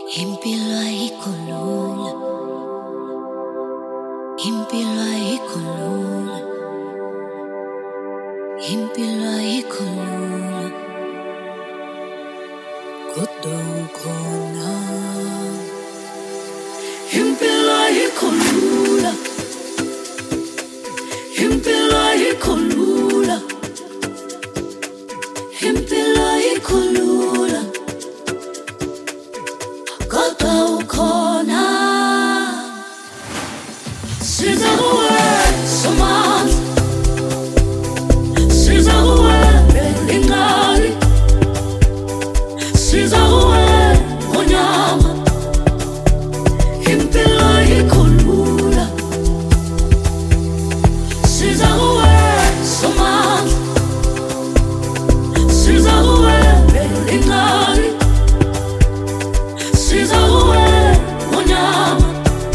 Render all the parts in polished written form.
Impilo ayikho lula, impilo ayikho lula, impilo ayikho lula, kodwa ukhona. Impilo ayikho lula, impilo ayikho lula, impilo ayikho lula, kodwa ukhona. Siza kuwe somandla, siza kuwe belingcali, siza kuwe ngonyama. Impilo ayikho lula, siza kuwe somandla, siza kuwe belingcali, siza kuwe ngonyama.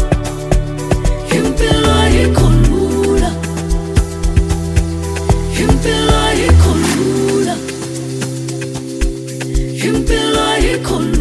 Impilo ayikho lula, impilo ayikho lula, impilo ayikho lula.